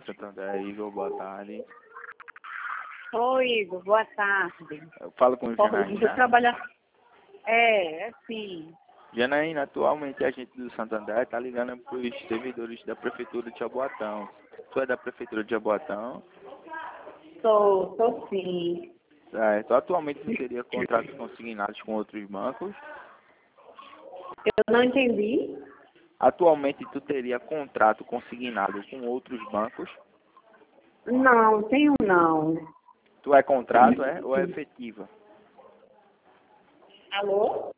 Santander. Igor, boa tarde. Oi, Igor, boa tarde. Eu falo com o Janaína. Você trabalha... É sim. Janaína, atualmente a gente do Santander está ligando para os servidores da Prefeitura de Jaboatão. Tu é da Prefeitura de Jaboatão? Tô sim. Certo. Atualmente tu teria contratos consignados com outros bancos? Eu não entendi. Atualmente tu teria contrato consignado com outros bancos? Não, tenho não. Tu é contrato, ou é efetiva? Alô?